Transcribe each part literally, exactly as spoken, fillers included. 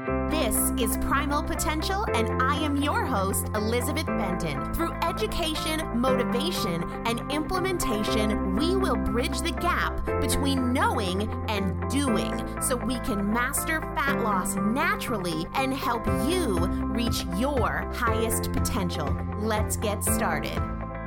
This is Primal Potential, and I am your host, Elizabeth Benton. Through education, motivation, and implementation, we will bridge the gap between knowing and doing so we can master fat loss naturally and help you reach your highest potential. Let's get started.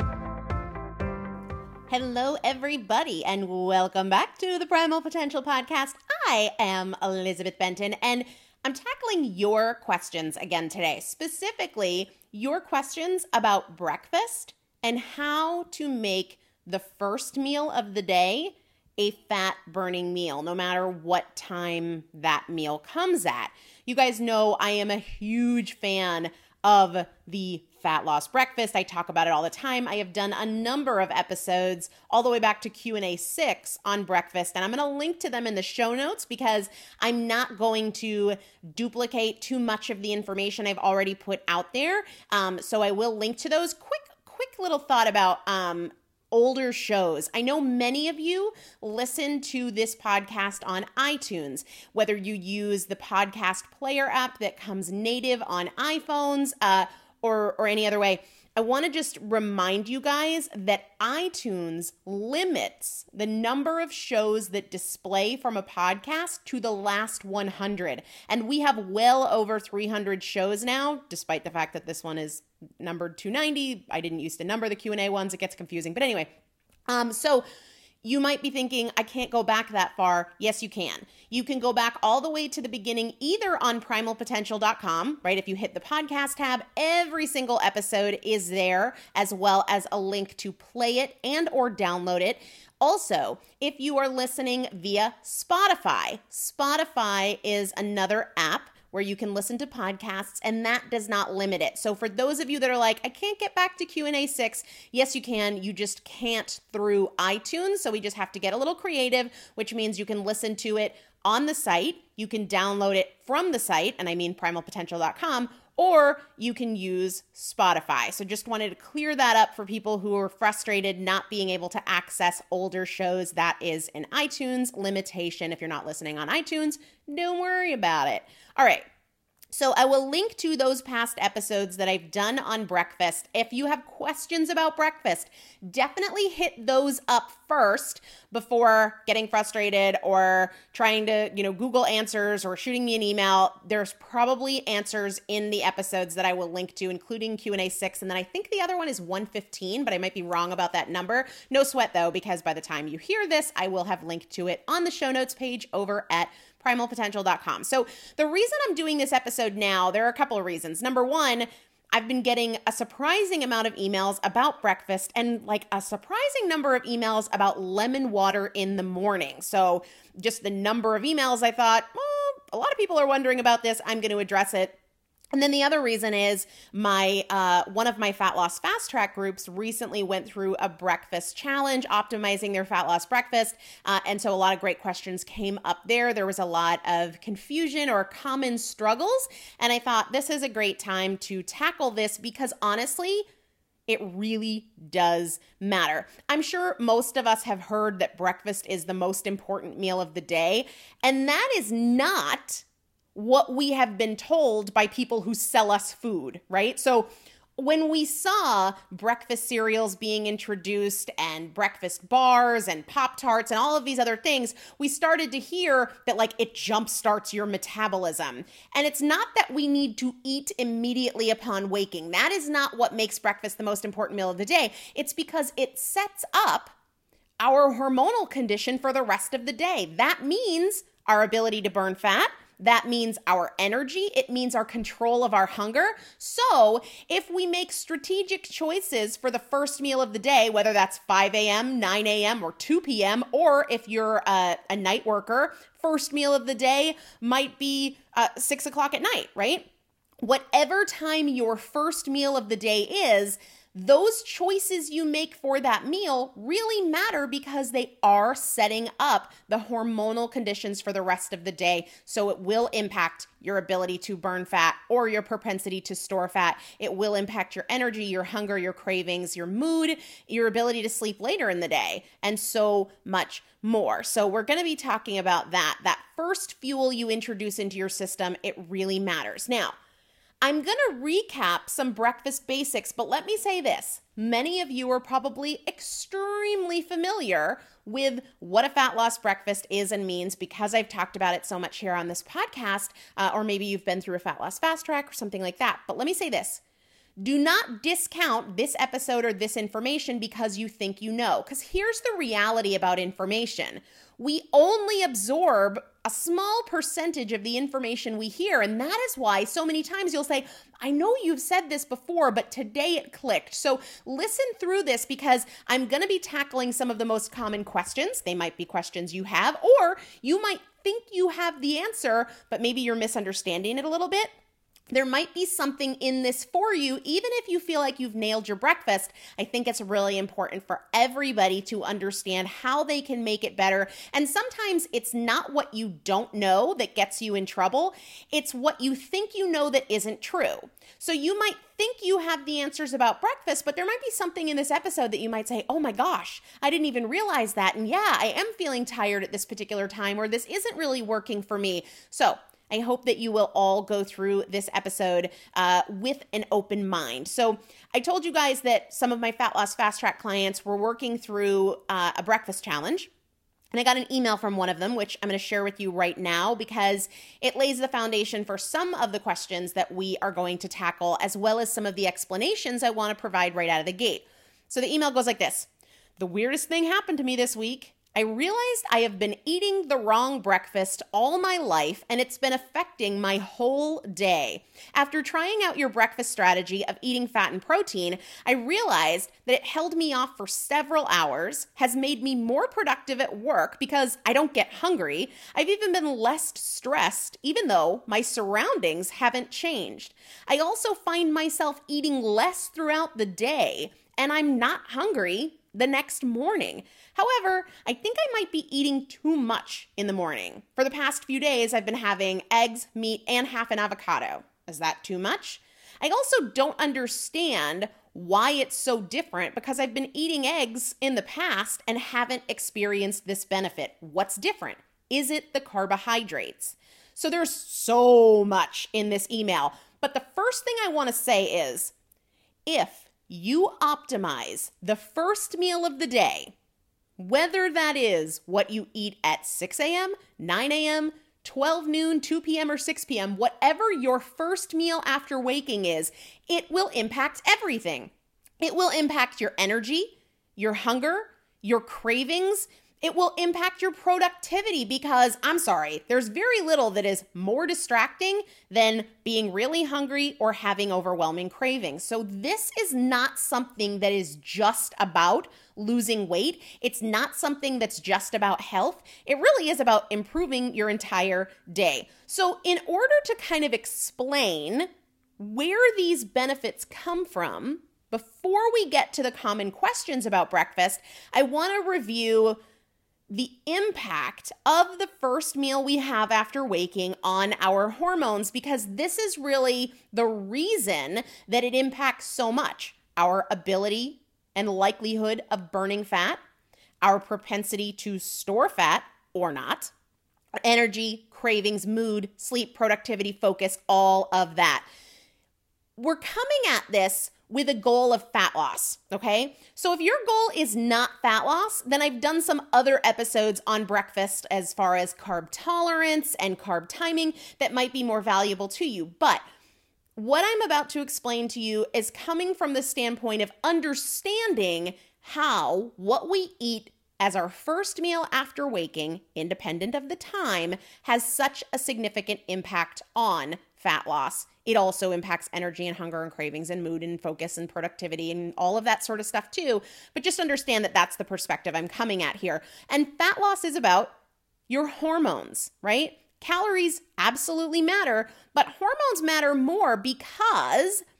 Hello, everybody, and welcome back to the Primal Potential Podcast. I am Elizabeth Benton, and I'm tackling your questions again today, specifically your questions about breakfast and how to make the first meal of the day a fat-burning meal, no matter what time that meal comes at. You guys know I am a huge fan of the fat loss breakfast. I talk about it all the time. I have done a number of episodes all the way back to Q and A six on breakfast, and I'm going to link to them in the show notes because I'm not going to duplicate too much of the information I've already put out there. Um, so I will link to those. Quick, quick little thought about um, older shows. I know many of you listen to this podcast on iTunes, whether you use the podcast player app that comes native on iPhones, uh, or or any other way. I want to just remind you guys that iTunes limits the number of shows that display from a podcast to the last one hundred. And we have well over three hundred shows now, despite the fact that this one is numbered two ninety. I didn't used to number the Q and A ones. It gets confusing. But anyway, um, so you might be thinking, I can't go back that far. Yes, you can. You can go back all the way to the beginning, either on primal potential dot com, right? If you hit the podcast tab, every single episode is there, as well as a link to play it and or download it. Also, if you are listening via Spotify, Spotify is another app where you can listen to podcasts, and that does not limit it. So for those of you that are like, I can't get back to Q and A six, yes, you can. You just can't through iTunes. So we just have to get a little creative, which means you can listen to it on the site. You can download it from the site, and I mean primal potential dot com, or you can use Spotify. So just wanted to clear that up for people who are frustrated not being able to access older shows. That is an iTunes limitation. If you're not listening on iTunes, don't worry about it. All right. So I will link to those past episodes that I've done on breakfast. If you have questions about breakfast, definitely hit those up first before getting frustrated or trying to, you know, Google answers or shooting me an email. There's probably answers in the episodes that I will link to, including Q and A six. And then I think the other one is one fifteen, but I might be wrong about that number. No sweat though, because by the time you hear this, I will have linked to it on the show notes page over at primal potential dot com. So the reason I'm doing this episode now, there are a couple of reasons. Number one, I've been getting a surprising amount of emails about breakfast and like a surprising number of emails about lemon water in the morning. So just the number of emails, I thought, well, a lot of people are wondering about this. I'm going to address it. And then the other reason is my uh, one of my fat loss fast track groups recently went through a breakfast challenge, optimizing their fat loss breakfast. Uh, and so a lot of great questions came up there. There was a lot of confusion or common struggles. And I thought this is a great time to tackle this because honestly, it really does matter. I'm sure most of us have heard that breakfast is the most important meal of the day. And that is not what we have been told by people who sell us food, right? So when we saw breakfast cereals being introduced and breakfast bars and Pop-Tarts and all of these other things, we started to hear that like it jumpstarts your metabolism. And it's not that we need to eat immediately upon waking. That is not what makes breakfast the most important meal of the day. It's because it sets up our hormonal condition for the rest of the day. That means our ability to burn fat. That means our energy. It means our control of our hunger. So if we make strategic choices for the first meal of the day, whether that's five a.m., nine a.m., or two p.m., or if you're a, a night worker, first meal of the day might be uh, six o'clock at night, right? Whatever time your first meal of the day is, those choices you make for that meal really matter because they are setting up the hormonal conditions for the rest of the day. So it will impact your ability to burn fat or your propensity to store fat. It will impact your energy, your hunger, your cravings, your mood, your ability to sleep later in the day, and so much more. So we're going to be talking about that. That first fuel you introduce into your system, it really matters. Now, I'm going to recap some breakfast basics, but let me say this. Many of you are probably extremely familiar with what a fat loss breakfast is and means because I've talked about it so much here on this podcast, uh, or maybe you've been through a fat loss fast track or something like that. But let me say this. Do not discount this episode or this information because you think you know. Because here's the reality about information. We only absorb a small percentage of the information we hear. And that is why so many times you'll say, I know you've said this before, but today it clicked. So listen through this because I'm going to be tackling some of the most common questions. They might be questions you have, or you might think you have the answer, but maybe you're misunderstanding it a little bit. There might be something in this for you, even if you feel like you've nailed your breakfast. I think it's really important for everybody to understand how they can make it better. And sometimes it's not what you don't know that gets you in trouble. It's what you think you know that isn't true. So you might think you have the answers about breakfast, but there might be something in this episode that you might say, oh my gosh, I didn't even realize that. And yeah, I am feeling tired at this particular time, or this isn't really working for me. So I hope that you will all go through this episode uh, with an open mind. So I told you guys that some of my fat loss fast track clients were working through uh, a breakfast challenge. And I got an email from one of them, which I'm going to share with you right now because it lays the foundation for some of the questions that we are going to tackle, as well as some of the explanations I want to provide right out of the gate. So the email goes like this. The weirdest thing happened to me this week. I realized I have been eating the wrong breakfast all my life, and it's been affecting my whole day. After trying out your breakfast strategy of eating fat and protein, I realized that it held me off for several hours, has made me more productive at work because I don't get hungry. I've even been less stressed, even though my surroundings haven't changed. I also find myself eating less throughout the day, and I'm not hungry the next morning. However, I think I might be eating too much in the morning. For the past few days, I've been having eggs, meat, and half an avocado. Is that too much? I also don't understand why it's so different because I've been eating eggs in the past and haven't experienced this benefit. What's different? Is it the carbohydrates? So there's so much in this email. But the first thing I want to say is, if you optimize the first meal of the day, whether that is what you eat at six a.m., nine a.m., twelve noon, two p.m., or six p.m., whatever your first meal after waking is, it will impact everything. It will impact your energy, your hunger, your cravings. It will impact your productivity because, I'm sorry, there's very little that is more distracting than being really hungry or having overwhelming cravings. So this is not something that is just about losing weight. It's not something that's just about health. It really is about improving your entire day. So in order to kind of explain where these benefits come from, before we get to the common questions about breakfast, I want to review the impact of the first meal we have after waking on our hormones, because this is really the reason that it impacts so much our ability and likelihood of burning fat, our propensity to store fat or not, energy, cravings, mood, sleep, productivity, focus, all of that. We're coming at this with a goal of fat loss, okay? So if your goal is not fat loss, then I've done some other episodes on breakfast as far as carb tolerance and carb timing that might be more valuable to you. But what I'm about to explain to you is coming from the standpoint of understanding how what we eat as our first meal after waking, independent of the time, has such a significant impact on fat loss. It also impacts energy and hunger and cravings and mood and focus and productivity and all of that sort of stuff too. But just understand that that's the perspective I'm coming at here. And fat loss is about your hormones, right? Calories absolutely matter, but hormones matter more because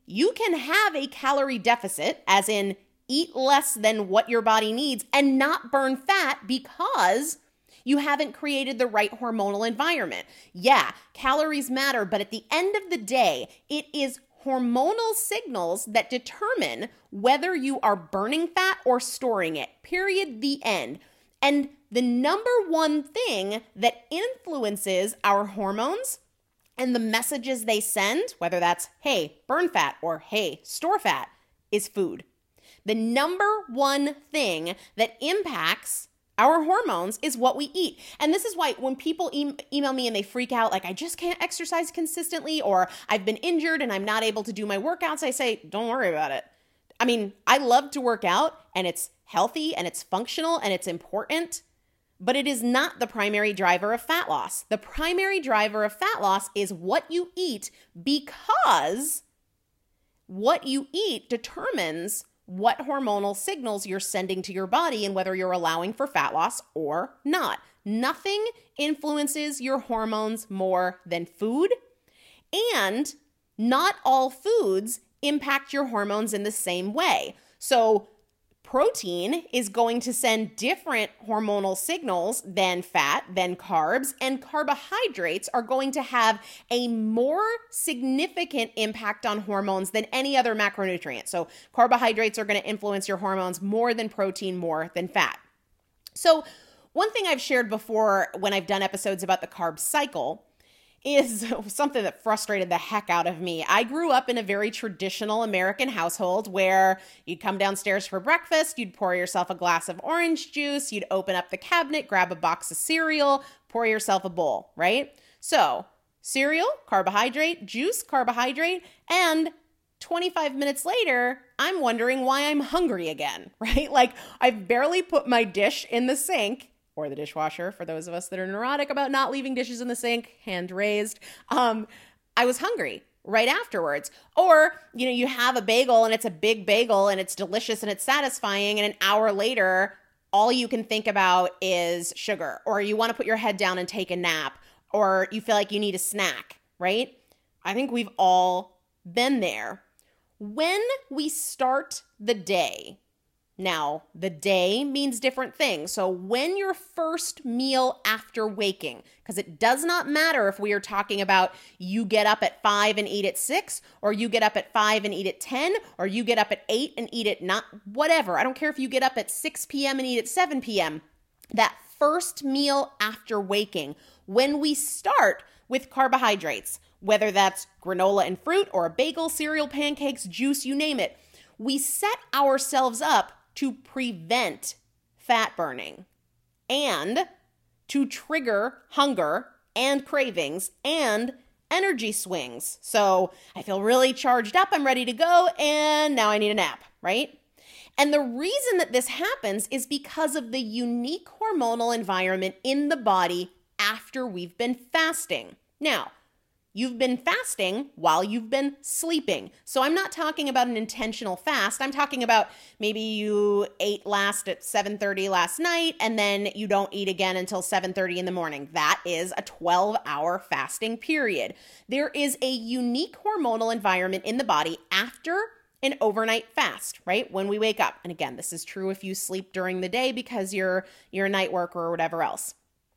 you can have a calorie deficit, as in eat less than what your body needs and not burn fat because you haven't created the right hormonal environment. Yeah, calories matter, but at the end of the day, it is hormonal signals that determine whether you are burning fat or storing it. Period. The end. And the number one thing that influences our hormones and the messages they send, whether that's, hey, burn fat or hey, store fat, is food. The number one thing that impacts our hormones is what we eat. And this is why when people e- email me and they freak out, like, I just can't exercise consistently, or I've been injured and I'm not able to do my workouts, I say, don't worry about it. I mean, I love to work out and it's healthy and it's functional and it's important, but it is not the primary driver of fat loss. The primary driver of fat loss is what you eat, because what you eat determines what hormonal signals you're sending to your body and whether you're allowing for fat loss or not. Nothing influences your hormones more than food, and not all foods impact your hormones in the same way. So protein is going to send different hormonal signals than fat, than carbs, and carbohydrates are going to have a more significant impact on hormones than any other macronutrient. So carbohydrates are going to influence your hormones more than protein, more than fat. So one thing I've shared before when I've done episodes about the carb cycle is something that frustrated the heck out of me. I grew up in a very traditional American household where you'd come downstairs for breakfast, you'd pour yourself a glass of orange juice, you'd open up the cabinet, grab a box of cereal, pour yourself a bowl, right? So cereal, carbohydrate, juice, carbohydrate, and twenty-five minutes later, I'm wondering why I'm hungry again, right? Like, I've barely put my dish in the sink or the dishwasher, for those of us that are neurotic about not leaving dishes in the sink, hand raised. Um, I was hungry right afterwards. Or, you know, you have a bagel and it's a big bagel and it's delicious and it's satisfying, and an hour later, all you can think about is sugar, or you want to put your head down and take a nap, or you feel like you need a snack, right? I think we've all been there. When we start the day, now, the day means different things. So when your first meal after waking, because it does not matter if we are talking about you get up at five and eat at six, or you get up at five and eat at ten, or you get up at eight and eat at not, whatever. I don't care if you get up at six p.m. and eat at seven p.m. That first meal after waking, when we start with carbohydrates, whether that's granola and fruit or a bagel, cereal, pancakes, juice, you name it, we set ourselves up to prevent fat burning and to trigger hunger and cravings and energy swings. So I feel really charged up, I'm ready to go, and now I need a nap, right? And the reason that this happens is because of the unique hormonal environment in the body after we've been fasting. Now, you've been fasting while you've been sleeping. So I'm not talking about an intentional fast. I'm talking about maybe you ate last at seven thirty last night and then you don't eat again until seven thirty in the morning. That is a twelve hour fasting period. There is a unique hormonal environment in the body after an overnight fast, right? When we wake up. And again, this is true if you sleep during the day because you're, you're a night worker or whatever else.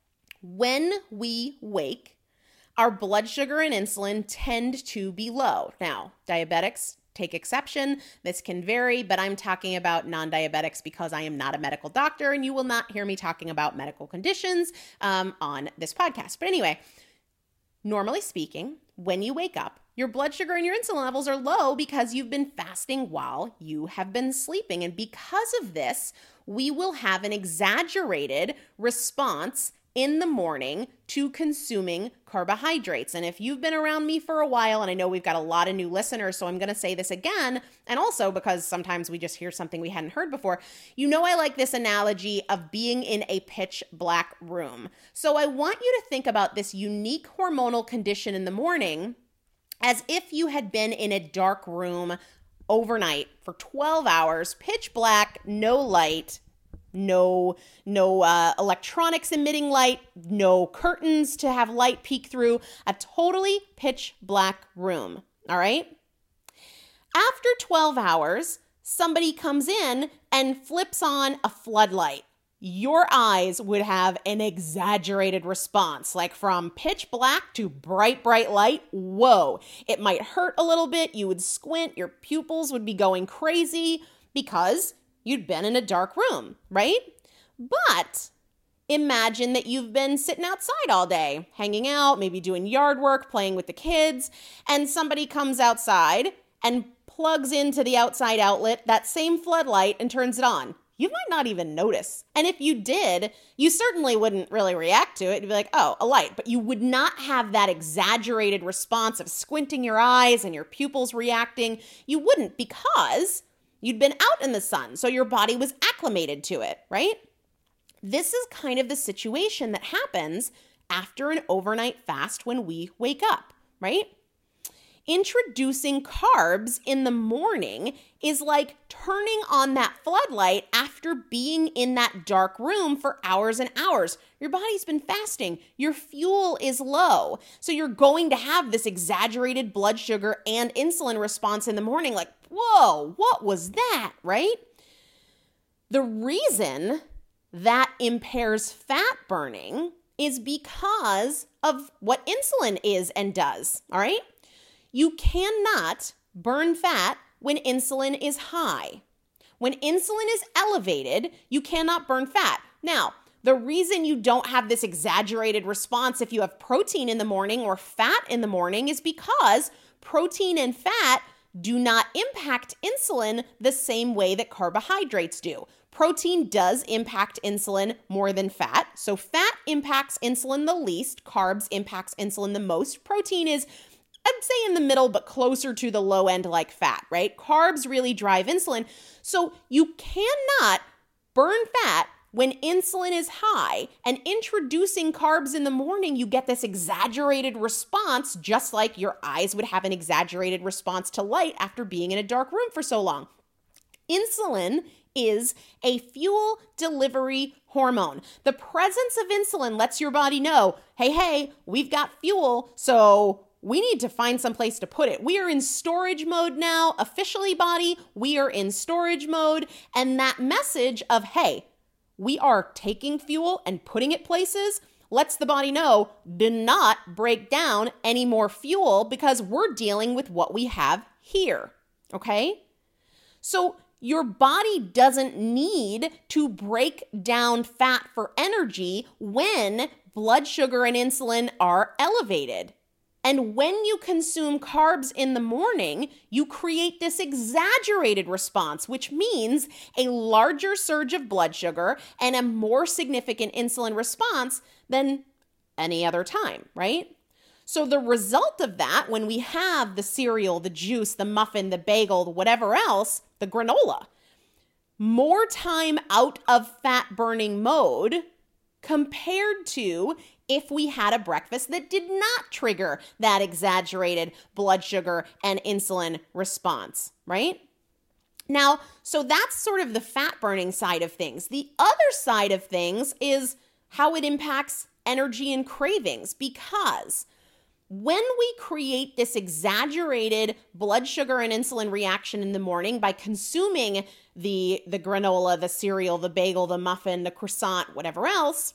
When we wake, our blood sugar and insulin tend to be low. Now, diabetics take exception. This can vary, but I'm talking about non-diabetics because I am not a medical doctor, and you will not hear me talking about medical conditions um, on this podcast. But anyway, normally speaking, when you wake up, your blood sugar and your insulin levels are low because you've been fasting while you have been sleeping. And because of this, we will have an exaggerated response in the morning to consuming carbohydrates. And if you've been around me for a while, and I know we've got a lot of new listeners, so I'm going to say this again, and also because sometimes we just hear something we hadn't heard before, you know I like this analogy of being in a pitch black room. So I want you to think about this unique hormonal condition in the morning as if you had been in a dark room overnight for twelve hours, pitch black, no light, No, no uh, electronics emitting light, no curtains to have light peek through, a totally pitch black room, all right? After twelve hours, somebody comes in and flips on a floodlight. Your eyes would have an exaggerated response, like from pitch black to bright, bright light. Whoa, it might hurt a little bit. You would squint, your pupils would be going crazy because you'd been in a dark room, right? But imagine that you've been sitting outside all day, hanging out, maybe doing yard work, playing with the kids, and somebody comes outside and plugs into the outside outlet that same floodlight and turns it on. You might not even notice. And if you did, you certainly wouldn't really react to it. You'd be like, oh, a light. But you would not have that exaggerated response of squinting your eyes and your pupils reacting. You wouldn't, because you'd been out in the sun, so your body was acclimated to it, right? This is kind of the situation that happens after an overnight fast when we wake up, right? Introducing carbs in the morning is like turning on that floodlight after being in that dark room for hours and hours. Your body's been fasting. Your fuel is low. So you're going to have this exaggerated blood sugar and insulin response in the morning, like, whoa, what was that, right? The reason that impairs fat burning is because of what insulin is and does, all right? You cannot burn fat when insulin is high. When insulin is elevated, you cannot burn fat. Now, the reason you don't have this exaggerated response if you have protein in the morning or fat in the morning is because protein and fat do not impact insulin the same way that carbohydrates do. Protein does impact insulin more than fat. So fat impacts insulin the least, carbs impacts insulin the most. Protein is, I'd say, in the middle, but closer to the low end like fat, right? Carbs really drive insulin. So you cannot burn fat when insulin is high, and introducing carbs in the morning, you get this exaggerated response, just like your eyes would have an exaggerated response to light after being in a dark room for so long. Insulin is a fuel delivery hormone. The presence of insulin lets your body know, hey, hey, we've got fuel, so we need to find some place to put it. We are in storage mode now. Officially, body, we are in storage mode. And that message of, hey, we are taking fuel and putting it places lets the body know, do not break down any more fuel because we're dealing with what we have here, okay? So your body doesn't need to break down fat for energy when blood sugar and insulin are elevated. And when you consume carbs in the morning, you create this exaggerated response, which means a larger surge of blood sugar and a more significant insulin response than any other time, right? So the result of that, when we have the cereal, the juice, the muffin, the bagel, the whatever else, the granola, more time out of fat burning mode compared to if we had a breakfast that did not trigger that exaggerated blood sugar and insulin response, right? Now, so that's sort of the fat burning side of things. The other side of things is how it impacts energy and cravings, because when we create this exaggerated blood sugar and insulin reaction in the morning by consuming the, the granola, the cereal, the bagel, the muffin, the croissant, whatever else,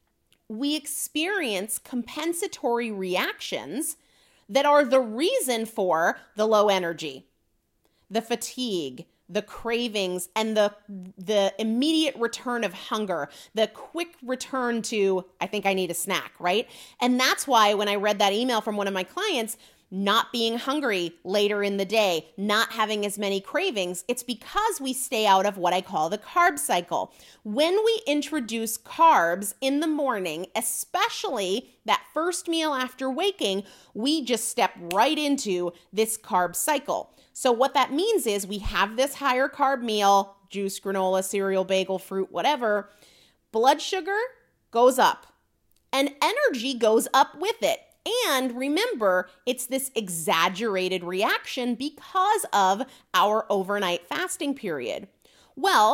we experience compensatory reactions that are the reason for the low energy, the fatigue, the cravings, and the the immediate return of hunger, the quick return to, I think I need a snack, right? And that's why when I read that email from one of my clients, not being hungry later in the day, not having as many cravings, it's because we stay out of what I call the carb cycle. When we introduce carbs in the morning, especially that first meal after waking, we just step right into this carb cycle. So what that means is we have this higher carb meal, juice, granola, cereal, bagel, fruit, whatever. Blood sugar goes up and energy goes up with it. And remember, it's this exaggerated reaction because of our overnight fasting period. Well,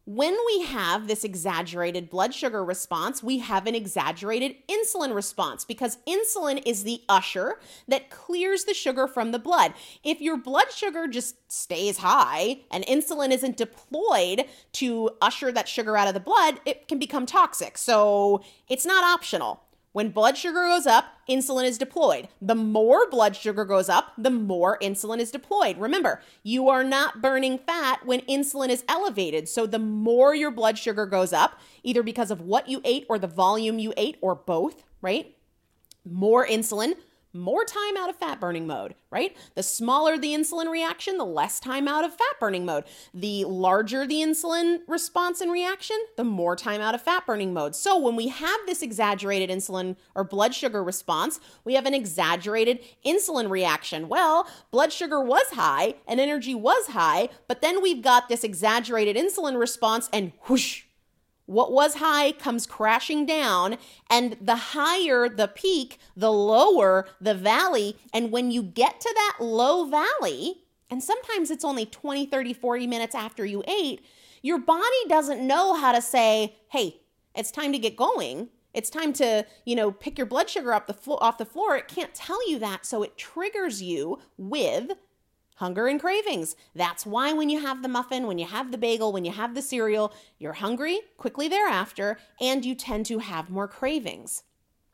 when we have this exaggerated blood sugar response, we have an exaggerated insulin response because insulin is the usher that clears the sugar from the blood. If your blood sugar just stays high and insulin isn't deployed to usher that sugar out of the blood, it can become toxic. So it's not optional. When blood sugar goes up, insulin is deployed. The more blood sugar goes up, the more insulin is deployed. Remember, you are not burning fat when insulin is elevated. So the more your blood sugar goes up, either because of what you ate or the volume you ate or both, right? More insulin, more time out of fat burning mode, right? The smaller the insulin reaction, the less time out of fat burning mode. The larger the insulin response and reaction, the more time out of fat burning mode. So when we have this exaggerated insulin or blood sugar response, we have an exaggerated insulin reaction. Well, blood sugar was high and energy was high, but then we've got this exaggerated insulin response and whoosh, what was high comes crashing down, and the higher the peak, the lower the valley. And when you get to that low valley, and sometimes it's only twenty, thirty, forty minutes after you ate, your body doesn't know how to say, hey, it's time to get going. It's time to, you know, pick your blood sugar up the flo- off the floor. It can't tell you that, so it triggers you with hunger and cravings. That's why when you have the muffin, when you have the bagel, when you have the cereal, you're hungry quickly thereafter, and you tend to have more cravings.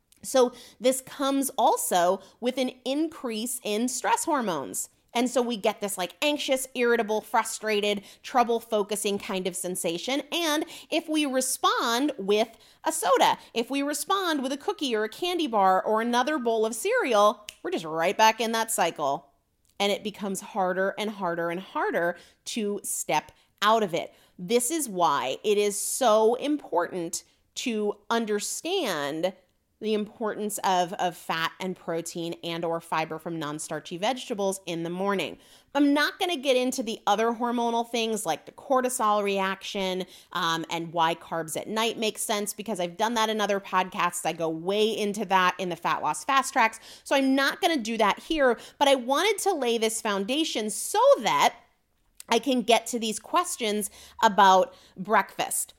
So this comes also with an increase in stress hormones. And so we get this like anxious, irritable, frustrated, trouble focusing kind of sensation. And if we respond with a soda, if we respond with a cookie or a candy bar or another bowl of cereal, we're just right back in that cycle. And it becomes harder and harder and harder to step out of it. This is why it is so important to understand the importance of, of fat and protein and or fiber from non-starchy vegetables in the morning. I'm not going to get into the other hormonal things like the cortisol reaction um, and why carbs at night make sense, because I've done that in other podcasts. I go way into that in the Fat Loss Fast Tracks. So I'm not going to do that here, but I wanted to lay this foundation so that I can get to these questions about breakfast.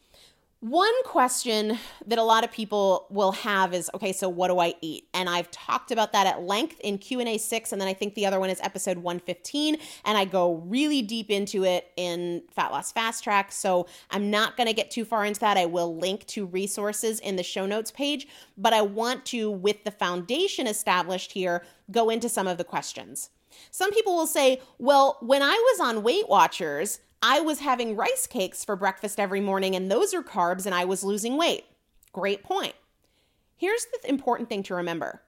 One question that a lot of people will have is, okay, so what do I eat? And I've talked about that at length in Q and A six, and then I think the other one is episode one fifteen, and I go really deep into it in Fat Loss Fast Track, so I'm not going to get too far into that. I will link to resources in the show notes page, but I want to, with the foundation established here, go into some of the questions. Some people will say, well, when I was on Weight Watchers, I was having rice cakes for breakfast every morning, and those are carbs, and I was losing weight. Great point. Here's the important thing to remember.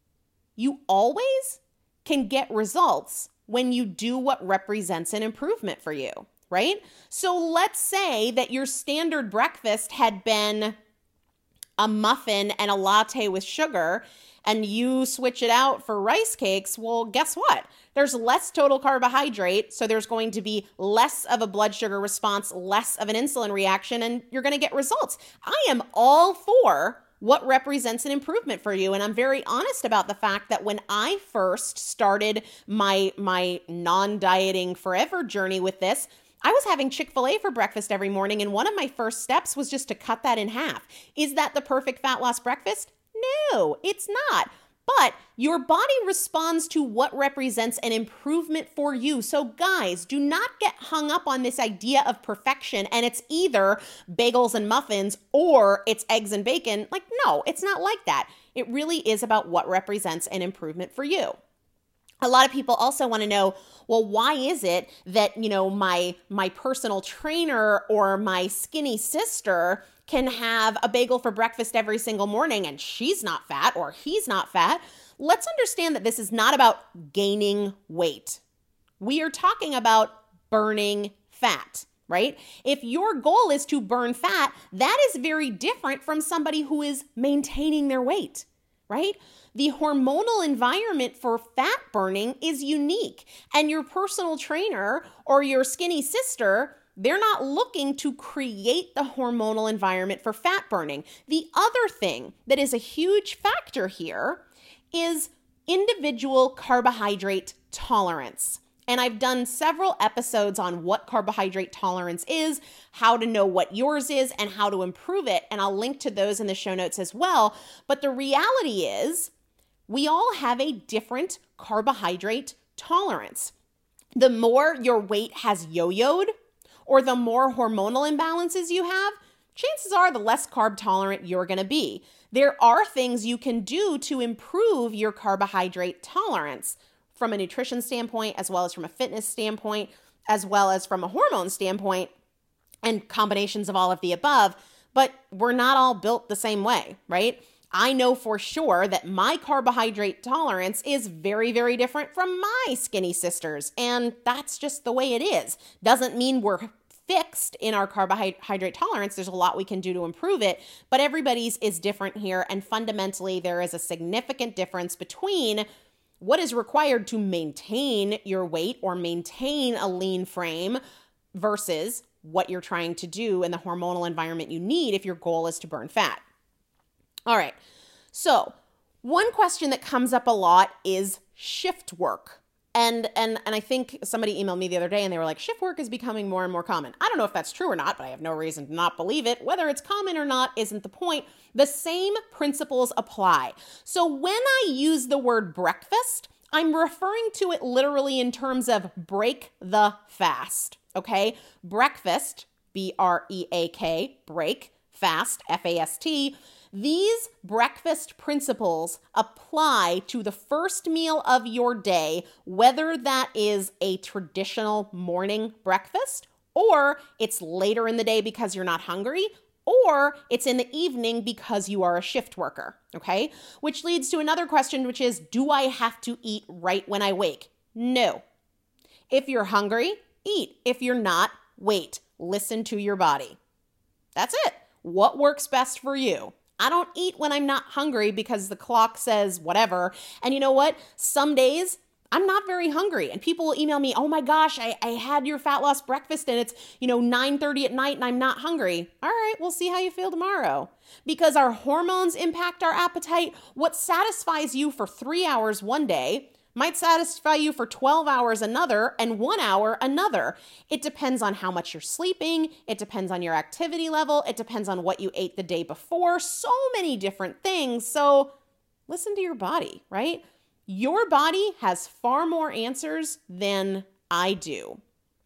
You always can get results when you do what represents an improvement for you, right? So let's say that your standard breakfast had been a muffin and a latte with sugar, and you switch it out for rice cakes. Well, guess what? There's less total carbohydrate, so there's going to be less of a blood sugar response, less of an insulin reaction, and you're going to get results. I am all for what represents an improvement for you, and I'm very honest about the fact that when I first started my, my non-dieting forever journey with this, I was having Chick-fil-A for breakfast every morning, and one of my first steps was just to cut that in half. Is that the perfect fat loss breakfast? No, it's not. But your body responds to what represents an improvement for you. So guys, do not get hung up on this idea of perfection and it's either bagels and muffins or it's eggs and bacon. Like, no, it's not like that. It really is about what represents an improvement for you. A lot of people also want to know, well, why is it that, you know, my my personal trainer or my skinny sister can have a bagel for breakfast every single morning and she's not fat or he's not fat? Let's understand that this is not about gaining weight. We are talking about burning fat, right? If your goal is to burn fat, that is very different from somebody who is maintaining their weight, right? The hormonal environment for fat burning is unique, and your personal trainer or your skinny sister, they're not looking to create the hormonal environment for fat burning. The other thing that is a huge factor here is individual carbohydrate tolerance. And I've done several episodes on what carbohydrate tolerance is, how to know what yours is, and how to improve it. And I'll link to those in the show notes as well. But the reality is, we all have a different carbohydrate tolerance. The more your weight has yo-yoed, or the more hormonal imbalances you have, chances are the less carb tolerant you're going to be. There are things you can do to improve your carbohydrate tolerance from a nutrition standpoint, as well as from a fitness standpoint, as well as from a hormone standpoint, and combinations of all of the above. But we're not all built the same way, right? I know for sure that my carbohydrate tolerance is very, very different from my skinny sisters. And that's just the way it is. Doesn't mean we're fixed in our carbohydrate tolerance. There's a lot we can do to improve it, but everybody's is different here. And fundamentally, there is a significant difference between what is required to maintain your weight or maintain a lean frame versus what you're trying to do in the hormonal environment you need if your goal is to burn fat. All right. So one question that comes up a lot is shift work. And and and I think somebody emailed me the other day and they were like, shift work is becoming more and more common. I don't know if that's true or not, but I have no reason to not believe it. Whether it's common or not isn't the point. The same principles apply. So when I use the word breakfast, I'm referring to it literally in terms of break the fast, okay? Breakfast, B R E A K, break, fast, F A S T. These breakfast principles apply to the first meal of your day, whether that is a traditional morning breakfast, or it's later in the day because you're not hungry, or it's in the evening because you are a shift worker, okay? Which leads to another question, which is, do I have to eat right when I wake? No. If you're hungry, eat. If you're not, wait. Listen to your body. That's it. What works best for you? I don't eat when I'm not hungry because the clock says whatever. And you know what? Some days I'm not very hungry and people will email me, oh my gosh, I, I had your fat loss breakfast and it's, you know, nine thirty at night and I'm not hungry. All right, we'll see how you feel tomorrow. Because our hormones impact our appetite. What satisfies you for three hours one day might satisfy you for twelve hours another, and one hour another. It depends on how much you're sleeping. It depends on your activity level. It depends on what you ate the day before. So many different things. So listen to your body, right? Your body has far more answers than I do.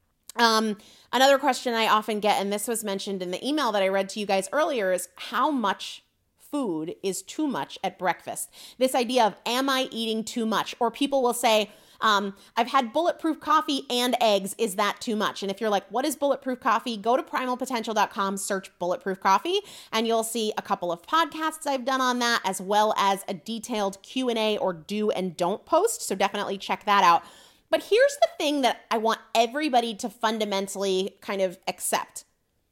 Um, another question I often get, and this was mentioned in the email that I read to you guys earlier, is how much food is too much at breakfast. This idea of, am I eating too much? Or people will say, um, I've had bulletproof coffee and eggs. Is that too much? And if you're like, what is bulletproof coffee? Go to primal potential dot com, search bulletproof coffee, and you'll see a couple of podcasts I've done on that, as well as a detailed Q and A or do and don't post. So definitely check that out. But here's the thing that I want everybody to fundamentally kind of accept.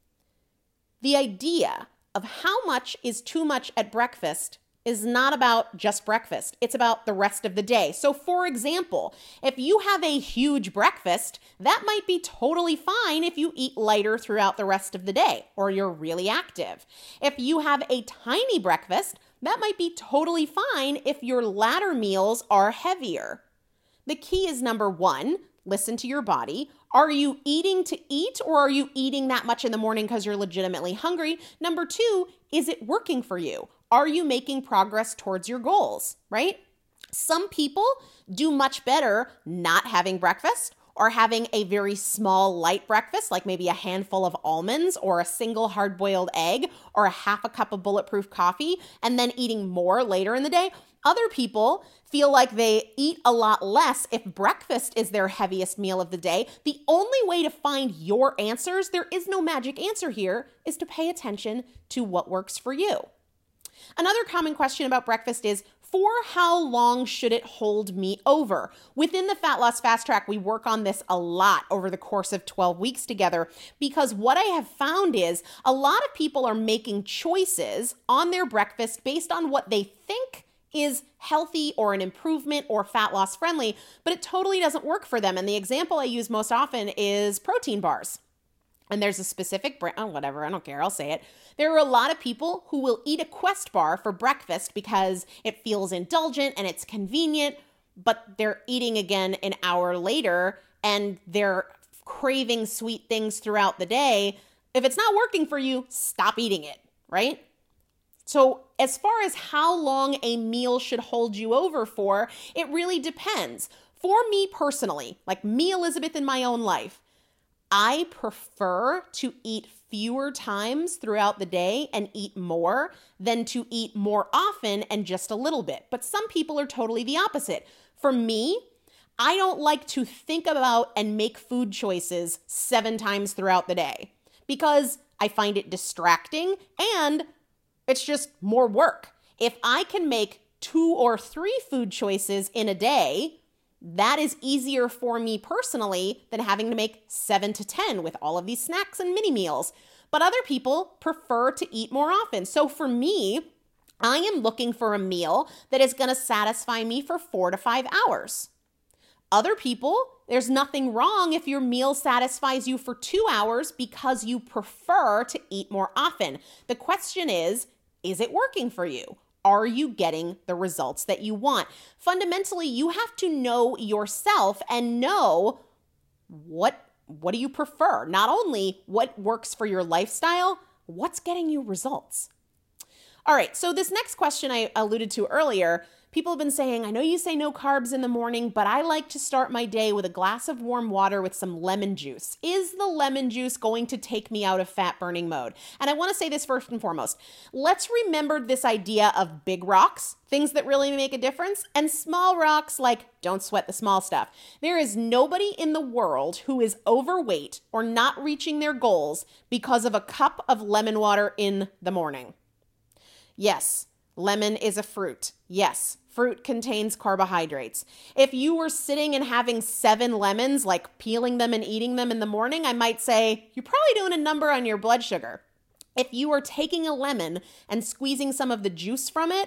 The idea of how much is too much at breakfast is not about just breakfast. It's about the rest of the day. So for example, if you have a huge breakfast, that might be totally fine if you eat lighter throughout the rest of the day or you're really active. If you have a tiny breakfast, that might be totally fine if your latter meals are heavier. The key is, number one, listen to your body. Are you eating to eat, or are you eating that much in the morning because you're legitimately hungry? Number two, is it working for you? Are you making progress towards your goals, right? Some people do much better not having breakfast or having a very small light breakfast, like maybe a handful of almonds or a single hard-boiled egg or a half a cup of bulletproof coffee, and then eating more later in the day. Other people feel like they eat a lot less if breakfast is their heaviest meal of the day. The only way to find your answers, there is no magic answer here, is to pay attention to what works for you. Another common question about breakfast is, for how long should it hold me over? Within the Fat Loss Fast Track, we work on this a lot over the course of twelve weeks together, because what I have found is a lot of people are making choices on their breakfast based on what they think is healthy or an improvement or fat loss friendly, but it totally doesn't work for them. And the example I use most often is protein bars. And there's a specific brand, oh, whatever, I don't care, I'll say it. There are a lot of people who will eat a Quest bar for breakfast because it feels indulgent and it's convenient, but they're eating again an hour later and they're craving sweet things throughout the day, if it's not working for you, stop eating it, right? So as far as how long a meal should hold you over for, it really depends. For me personally, like me, Elizabeth, in my own life, I prefer to eat fewer times throughout the day and eat more than to eat more often and just a little bit. But some people are totally the opposite. For me, I don't like to think about and make food choices seven times throughout the day because I find it distracting and it's just more work. If I can make two or three food choices in a day, that is easier for me personally than having to make seven to ten with all of these snacks and mini meals. But other people prefer to eat more often. So for me, I am looking for a meal that is going to satisfy me for four to five hours. Other people, there's nothing wrong if your meal satisfies you for two hours because you prefer to eat more often. The question is, is it working for you? Are you getting the results that you want? Fundamentally, you have to know yourself and know what, what do you prefer? Not only what works for your lifestyle, what's getting you results? All right, so this next question I alluded to earlier, people have been saying, I know you say no carbs in the morning, but I like to start my day with a glass of warm water with some lemon juice. Is the lemon juice going to take me out of fat burning mode? And I want to say this first and foremost. Let's remember this idea of big rocks, things that really make a difference, and small rocks like don't sweat the small stuff. There is nobody in the world who is overweight or not reaching their goals because of a cup of lemon water in the morning. Yes, lemon is a fruit. Yes, fruit contains carbohydrates. If you were sitting and having seven lemons, like peeling them and eating them in the morning, I might say you're probably doing a number on your blood sugar. If you are taking a lemon and squeezing some of the juice from it,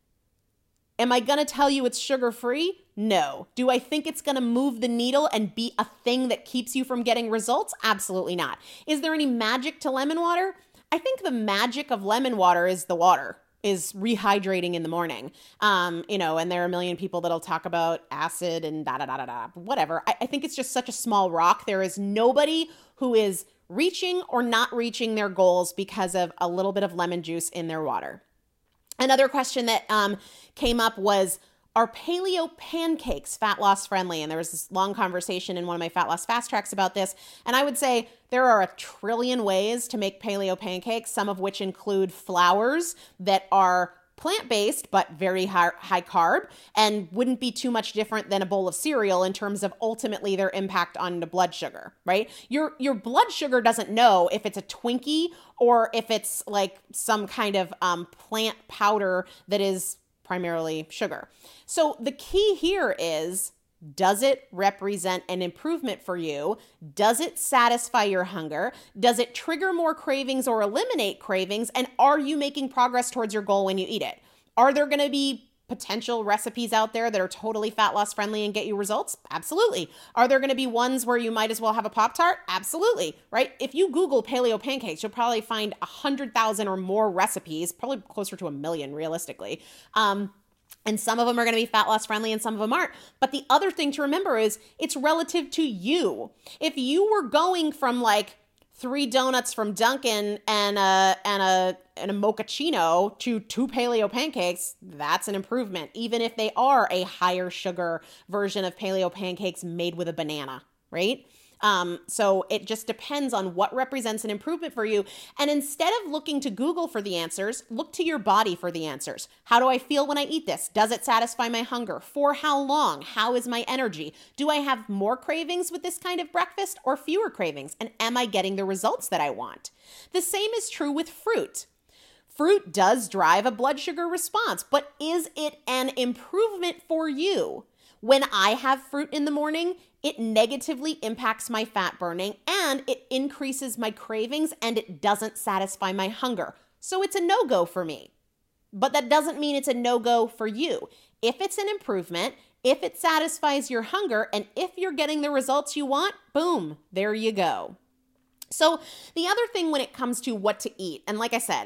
am I going to tell you it's sugar-free? No. Do I think it's going to move the needle and be a thing that keeps you from getting results? Absolutely not. Is there any magic to lemon water? I think the magic of lemon water is the water, is rehydrating in the morning. Um, you know, and there are a million people that'll talk about acid and da da da da da, whatever. I, I think it's just such a small rock. There is nobody who is reaching or not reaching their goals because of a little bit of lemon juice in their water. Another question that um, came up was, are paleo pancakes fat loss friendly? And there was this long conversation in one of my fat loss fast tracks about this. And I would say there are a trillion ways to make paleo pancakes, some of which include flours that are plant-based but very high, high carb and wouldn't be too much different than a bowl of cereal in terms of ultimately their impact on the blood sugar, right? Your your blood sugar doesn't know if it's a Twinkie or if it's like some kind of um, plant powder that is primarily sugar. So the key here is, does it represent an improvement for you? Does it satisfy your hunger? Does it trigger more cravings or eliminate cravings? And are you making progress towards your goal when you eat it? Are there going to be potential recipes out there that are totally fat loss friendly and get you results? Absolutely. Are there going to be ones where you might as well have a Pop-Tart? Absolutely, right? If you Google paleo pancakes, you'll probably find one hundred thousand or more recipes, probably closer to a million realistically. Um, And some of them are going to be fat loss friendly and some of them aren't. But the other thing to remember is it's relative to you. If you were going from like three donuts from Dunkin' and a, and a, and a mochaccino to two paleo pancakes, that's an improvement, even if they are a higher sugar version of paleo pancakes made with a banana, right? Um, so it just depends on what represents an improvement for you. And instead of looking to Google for the answers, look to your body for the answers. How do I feel when I eat this? Does it satisfy my hunger? For how long? How is my energy? Do I have more cravings with this kind of breakfast or fewer cravings? And am I getting the results that I want? The same is true with fruit. Fruit does drive a blood sugar response, but is it an improvement for you? When I have fruit in the morning, it negatively impacts my fat burning and it increases my cravings and it doesn't satisfy my hunger. So it's a no-go for me. But that doesn't mean it's a no-go for you. If it's an improvement, if it satisfies your hunger, and if you're getting the results you want, boom, there you go. So the other thing when it comes to what to eat, and like I said,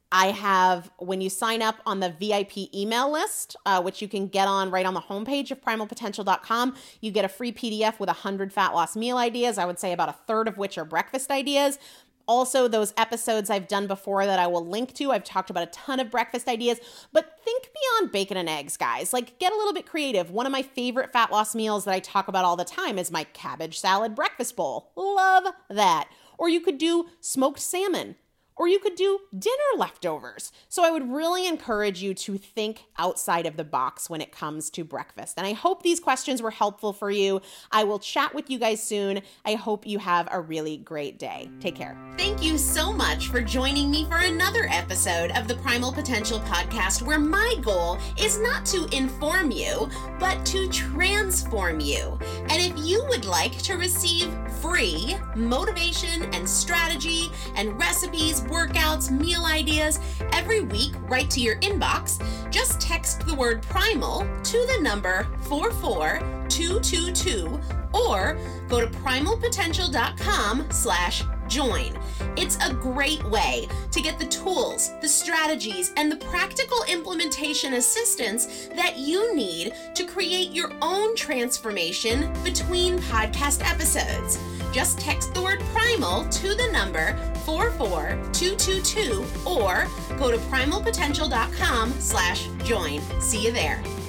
I have, when you sign up on the V I P email list, uh, which you can get on right on the homepage of primal potential dot com, you get a free P D F with one hundred fat loss meal ideas. I would say about a third of which are breakfast ideas. Also, those episodes I've done before that I will link to, I've talked about a ton of breakfast ideas, but think beyond bacon and eggs, guys. Like, get a little bit creative. One of my favorite fat loss meals that I talk about all the time is my cabbage salad breakfast bowl. Love that. Or you could do smoked salmon. Or you could do dinner leftovers. So I would really encourage you to think outside of the box when it comes to breakfast. And I hope these questions were helpful for you. I will chat with you guys soon. I hope you have a really great day. Take care. Thank you so much for joining me for another episode of the Primal Potential Podcast, where my goal is not to inform you, but to transform you. And if you would like to receive free motivation and strategy and recipes, workouts, meal ideas every week right to your inbox, just text the word primal to the number four four two two two or go to primal potential dot com slash join. It's a great way to get the tools, the strategies, and the practical implementation assistance that you need to create your own transformation between podcast episodes. Just text the word primal to the number four four two two two or go to primal potential dot com slash join. See you there.